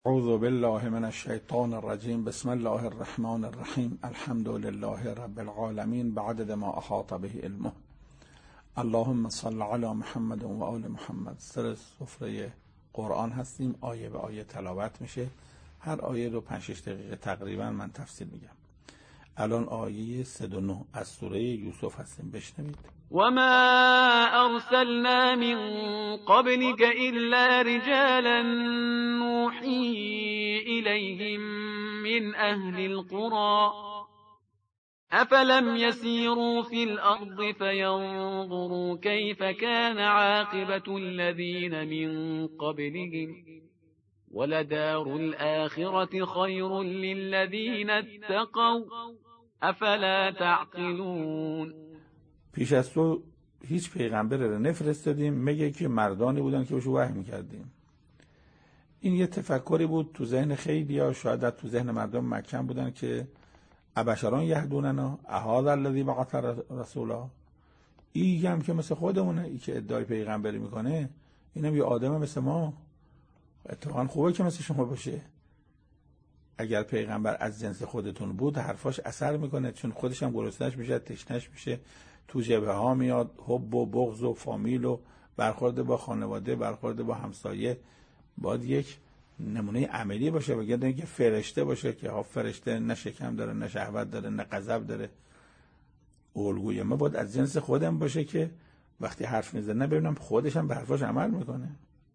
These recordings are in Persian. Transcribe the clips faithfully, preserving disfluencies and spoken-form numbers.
اعوذ بالله من الشیطان الرجیم. بسم الله الرحمن الرحیم. الحمد لله رب العالمین بعدد ما احاط به علمه. اللهم صل علی محمد و آل محمد. سر سفره قرآن هستیم، آیه به آیه تلاوت میشه. هر آیه رو پنج شش دقیقه تقریبا من تفسیر میگم. الان آیه صد و نه از سوره یوسف هستیم، بشنوید. وما أرسلنا من قبلك إلا رجالا نوحي إليهم من أهل القرى أفلم يسيروا في الأرض فينظروا كيف كان عاقبة الذين من قبلهم ولدار الآخرة خير للذين اتقوا أفلا تعقلون. پیش از تو هیچ پیغمبری رو نفرستادیم مگه که مردانی بودن که بهش وحی میکردیم. این یه تفکری بود تو ذهن خیلیا، شاید تو ذهن مردم مکه بودن که ابشران یهدوننا اهذا الذی بعث رسولا، این هم که مثل خودمونه، این که ادعای پیغمبری میکنه اینم یه آدم مثل ما، اتفاقا خوبه که مثل شما باشه. اگر پیغمبر از جنس خودتون بود حرفاش اثر میکنه، چون خودش هم گرسنه‌اش میشه، تشنه‌اش میشه، تو جبهه ها میاد، حب و بغض و فامیل و برخورد با خانواده، برخورد با همسایه. باید یک نمونه عملی باشه، بگه اینکه فرشته باشه که ها فرشته نه شکم داره، نه شهوت داره، نه غضب داره. الگوی ما باید از جنس خودم باشه که وقتی حرف میزنه ببینم خودش هم به حرفاش عمل میکنه.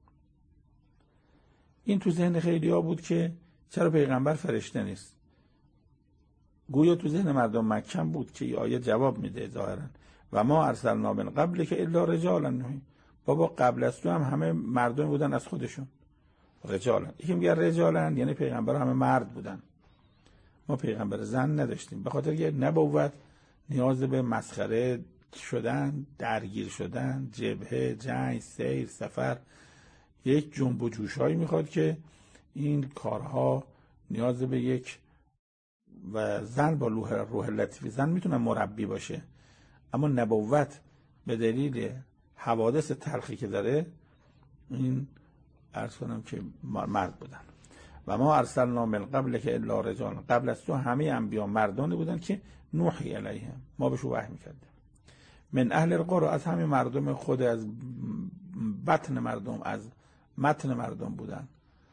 این تو ذهن خیلیا بود که چرا پیغمبر فرشته نیست. گویا تو ذهن مردم مکه بود که این آیه جواب میده ظاهرا. و ما ارسلنا من قبل که الا رجالا نوحی. بابا قبل از تو هم همه مردم بودن از خودشون رجالا. یکی میگه رجالا یعنی پیغمبر همه مرد بودن، ما پیغمبر زن نداشتیم. به خاطر که نبوت نیاز به مسخره شدن، درگیر شدن، جبهه، جنگ، سیر، سفر، یک جنب و جوشایی میخواد که این کارها نیاز به یک و زن با روح روح لطیف زن میتونه مربی باشه، اما نبوت به دلیل حوادث تلخی که داره این عرض کنم که مرد بودن. و ما ارسلنا من قبل که الا رجال، قبل از تو همه انبیا مردانی بودن که نوحی علیهم، ما بهش وحی میکردیم. من اهل القرى، از همه مردم خود، از بطن مردم، از متن مردم بودن.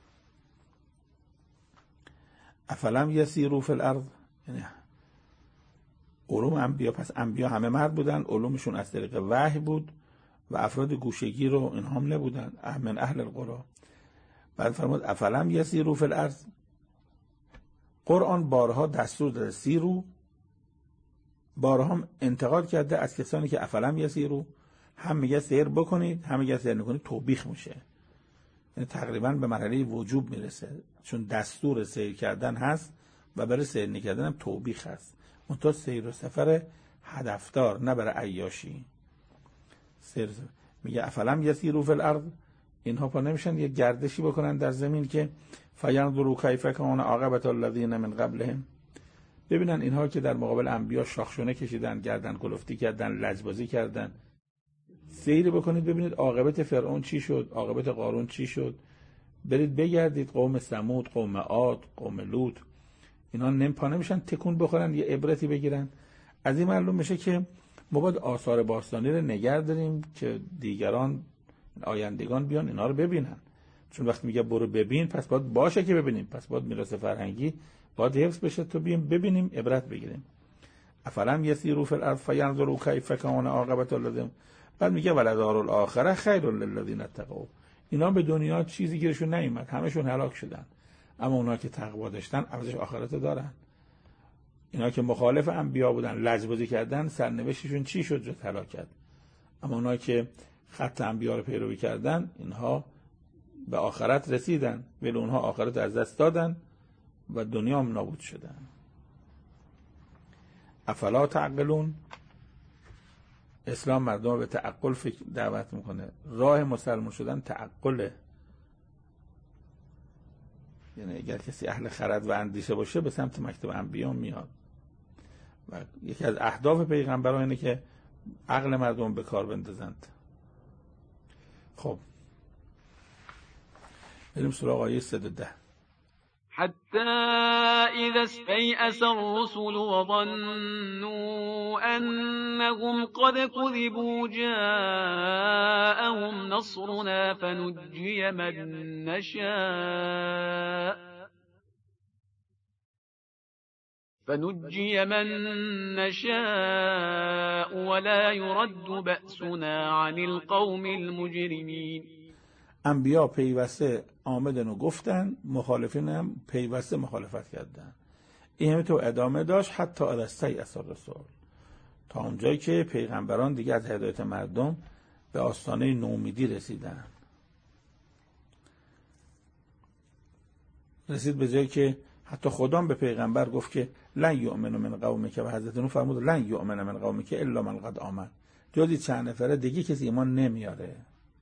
افلم یسیروا فی الارض، یعنی علوم انبیا، پس انبیا همه مرد بودن، علومشون از طریق وحی بود و افراد گوشگیر رو اینها هم نبودن، من اهل القرى. بعد فرمود افلم یسیروا فی الارض. قرآن بارها دستور داده سیرو، بارها هم انتقاد کرده از کسانی که افلم یسیروا، هم میگه سیر بکنید، هم میگه سیر نکنید توبیخ میشه، یعنی تقریبا به مرحله وجوب میرسه، چون دستور سیر کردن هست و برای سیر نکردن هم توبیخ هست. منتها سیر و سفر هدفدار، نه برای عیاشی. سیر میگه افلم یسیروا فی الارض، اینها پا نمیشن یه گردشی بکنن در زمین که فینظروا کیف کان عاقبة الذین من قبلهم، ببینن اینها که در مقابل انبیا شاخشونه کشیدن، گردن کلفتی کردن، لجبازی کردن، سیر بکنید ببینید عاقبت فرعون چی شد، عاقبت قارون چی شد. برید بگردید قوم ثمود، قوم عاد، قوم لوط، اینا نمیپا نمیشن تکون بخورن یه عبرتی بگیرن. از این معلوم میشه که ما باید آثار باستانی رو نگه داریم که دیگران آیندگان بیان اینا رو ببینن، چون وقتی میگه برو ببین پس باید باشه که ببینیم، پس باید میراث فرهنگی باید حفظ بشه تو بیم ببینیم عبرت بگیریم. افلم یسیروا فی الارض فینظروا کیف کان عاقبة الذین، بعد میگه ولدار الاخره خیر للذین اتقوا، اینا به دنیا چیزی گیرشون نیومد، همشون هلاک شدن، اما اونا که تقوا داشتن عوضش آخرت دارن. اینا که مخالف انبیا بودن، لجبازی کردن، سرنوشتشون چی شد جز هلاکت. اما اونا که خط انبیا رو پیروی کردن اینها به آخرت رسیدن، ولی اونها آخرت از دست دادن و دنیا هم نابود شدن. افلا تعقلون، اسلام مردم به تعقل فکر دعوت میکنه. راه مسلمان شدن تعقله، یعنی اگر کسی اهل خرد و اندیشه باشه به سمت مکتب انبیا میاد و یکی از اهداف پیغمبران اینه که عقل مردم به کار بندازند. خب بریم سراغ آیه صد و ده. حتى إذا استيأس الرسل وظنوا أنهم قد كذبوا جاءهم نصرنا فنجي من نشاء فنجي من نشاء ولا يرد بأسنا عن القوم المجرمين. انبیا پیوسته آمدن و گفتن، مخالفین هم پیوسته مخالفت کردن. این همینطور ادامه داشت حتی استیأس الرسل، تا اونجایی که پیغمبران دیگه از هدایت مردم به آستانه نومیدی رسیدن. رسید به جایی که حتی خدا به پیغمبر گفت که لن یؤمن من قومک، و حضرت نوح فرمود لن یؤمن من قومک الا من قد آمن، جزی چند نفره دیگه کسی ایمان نمیاره.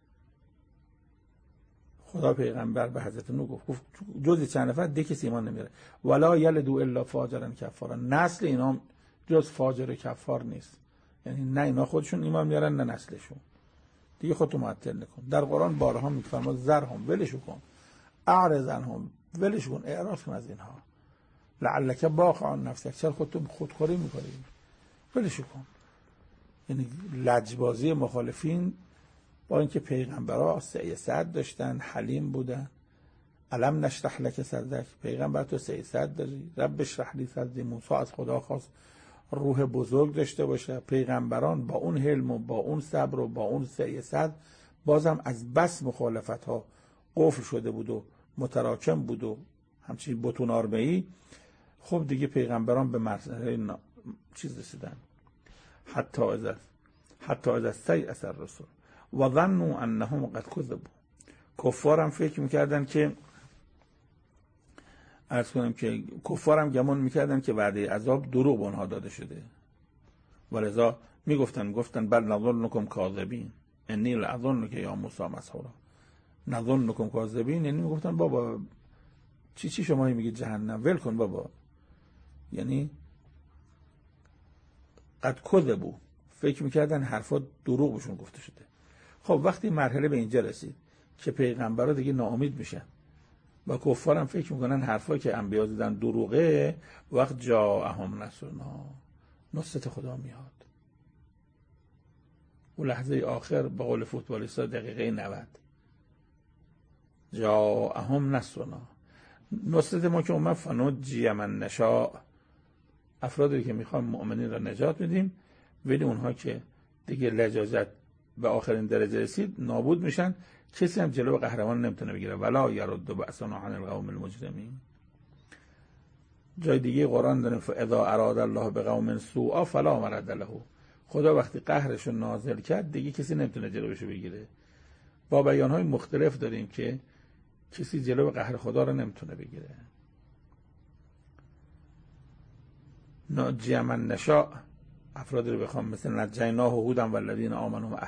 خدا پیغمبر به حضرت نوح گفت جزی چند نفر دیگه کسی ایمان نمیاره. ولا یلدوا الا فاجرا کفارا، نسل اینا جز فاجر کفار نیست، یعنی نه اینا خودشون ایمان میارن نه نسلشون. دیگه خودتو معطل نکن. در قرآن بارها میفرماد ذرهم، ولش کن، اعرضنهم، ولش کن، اعراض کن از اینها، لعلک باخع نفسک، چرا خودتو خودخوری میکنی، ولش کن. یعنی لجبازی مخالفین با اینکه پیغمبرها سیاست داشتن، حلیم بودن. الم نشرح لک صدرک، پیغمبر تو سیاست داری، رب اشرح لی صدری. موسی از خدا خواست روح بزرگ داشته باشه. پیغمبران با اون حلم و با اون صبر و با اون سیاست بازم از بس مخالفت ها قفل شده بود و متراکم بود و همچین بتون آرمه‌ای. خب دیگه پیغمبران به مرحله نا... چیز رسیدن. حتی از حتی از استیأس الرسل و ظنوا انهم قد کذبوا. کفار هم فکر میکردن که عرض کنم که کفار هم گمان میکردن که وعده عذاب دروغ به اونها داده شده، ولذا میگفتن گفتن بل نظنکم کاذبین انی لأظنک یا موسی مسحورا. نظنکم کاذبین یعنی میگفتن بابا چی چی شما میگید جهنم، ول کن بابا. یعنی قد کذبوا، فکر میکردن حرفا دروغ بهشون گفته شده. خب وقتی مرحله به اینجا رسید که پیغمبرا دیگه ناامید میشن و کفار هم فکر میکنن حرفایی که انبیا زدن دروغه، وقت جاءهم نصرنا، نصرت خدا میاد. اون لحظه آخر به قول فوتبالیستا دقیقه نود جاءهم نصرنا، نصرت ما که اومد فنجی من نشاء، افرادی که میخوان مؤمنین را نجات میدیم، ولی اونها که دیگه لجاجت به آخرین درجه رسید نابود میشن. کسی هم جلو قهرمان نمیتونه بگیره. ولا یرد بأسنا عن القوم المجرمین. جای دیگه قرآن داره فاذا اراد الله بقوم سوءا فلا مرد له، خدا وقتی قهرش رو نازل کرد دیگه کسی نمیتونه جلوشو بگیره. با بیانهای مختلف داریم که کسی جلو قهر خدا رو نمیتونه بگیره. نجی من نشاء، افرادی رو بخوام مثل نجیناه هودا والذین آمنوا معه.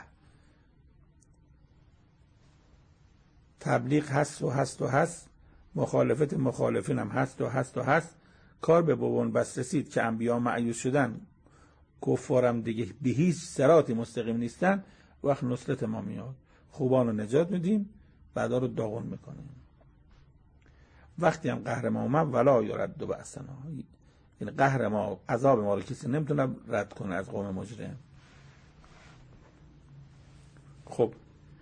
تبلیغ هست و هست و هست، مخالفت مخالفین هم هست و هست و هست. کار به بابون بس رسید که انبیا مأیوس شدن، کفارم دیگه به هیچ صراطی مستقیم نیستن، وقت نصرت ما میاد، خوبان رو نجات میدیم، بعدا رو داغون میکنیم. وقتی هم قهر ما اومد ولا یرد بأسنا، یعنی قهر ما، عذاب ما رو کسی نمیتونه رد کنه از قوم مجرم. خب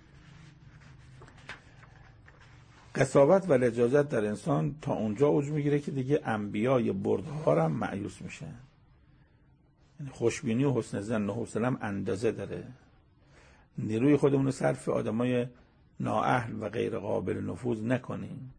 قساوت و لجاجت در انسان تا اونجا اوج میگیره که دیگه انبیای بردها هم مأیوس میشن. یعنی خوشبینی و حسن ظن و حوصله هم اندازه داره. نیروی خودمون رو صرف آدمای نااهل و غیر قابل نفوذ نکنیم.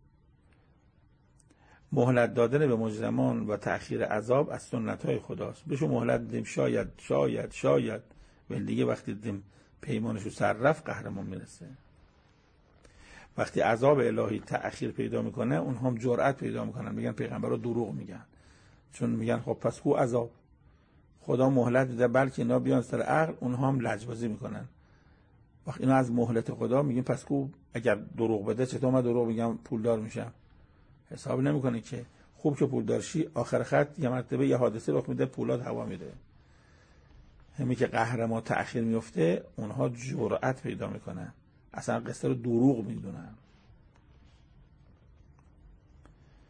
مهلت دادن به مجرمان و تأخیر عذاب از سنت‌های خداست. بهشون مهلت دیم، شاید شاید شاید، ولی دیگه وقتی دیم پیمانش رو سر رفت قهرمان میرسه. وقتی عذاب الهی تأخیر پیدا میکنه، اونها هم جرأت پیدا میکنن میگن پیغمبرها دروغ میگن، چون میگن خب پس کو عذاب، خدا مهلت میده بلکه اینا بیان سر عقل، اونها هم لجبازی میکنن. وقتی اینا از مهلت خدا میگن پس کو اگر دروغ بده چطور من دروغ میگم پولدار میشم؟ حساب نمیکنه که خوب که پولدار شی آخر خط یه مرتبه یه حادثه رخ میده پولاد هوا میده. همین که قهر ما تأخیر میفته، اونها جرأت پیدا میکنن، اصلا قصه رو دروغ میدونن.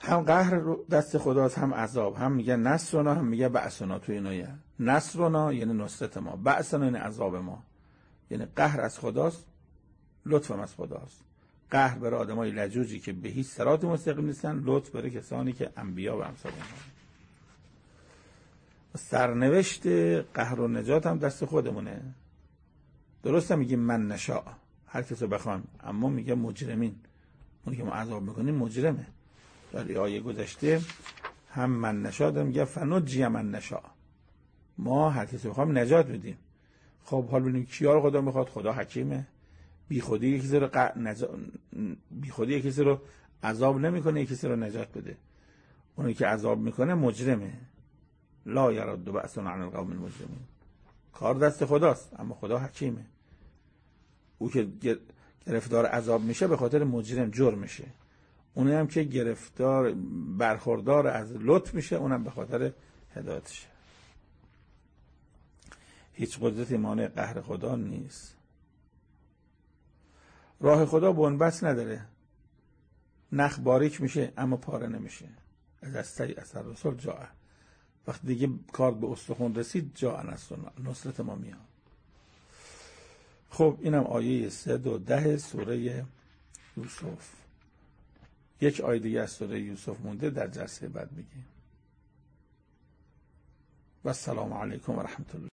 هم قهر دست خداست، هم عذاب. هم میگه نصرنا، هم میگه بعثنا. تو اینایه نصرنا یعنی نصرت ما، بعثنا یعنی عذاب ما. یعنی قهر از خداست، لطفم از خداست. قهر برای آدمای لجوجی که به هیچ صراط مستقیم نیستن، لطف برای کسانی که انبیا و امثال اینها. سرنوشت قهر و نجات هم دست خودمونه. درسته میگیم من نشاء، هر کسو بخوام، اما میگه مجرمین، اونی که ما عذاب میکنیم مجرمه. در آیه گذشته هم من نشاء دارم، میگه فنجی من نشاء، ما هر کسو بخوام نجات میدیم. خب حال ببینیم کیا رو خدا میخواد. خدا حکیمه، بی خودی یکی رو ق... نج... بی خودی یکی رو عذاب نمیکنه، یکی رو نجات بده. اونی که عذاب میکنه مجرمه. لا یرد بأسنا عن القوم المجرمین. کار دست خداست، اما خدا حکیمه. او که گرفتار عذاب میشه به خاطر مجرم جرمشه، اونی هم که گرفتار برخوردار از لطف میشه اونم به خاطر هدایتشه. هیچ قدرتی مانع قهر خدا نیست. راه خدا بنبست نداره، نخ باریک میشه اما پاره نمیشه. از استری اثر رسول جاه، وقتی دیگه کار به استخون رسید جا نصرت ما میاد. خب اینم آیه سه و ده سوره یوسف. یک آیه دیگه از سوره یوسف مونده، در جلسه بعد میگیم. و السلام علیکم و رحمت الله.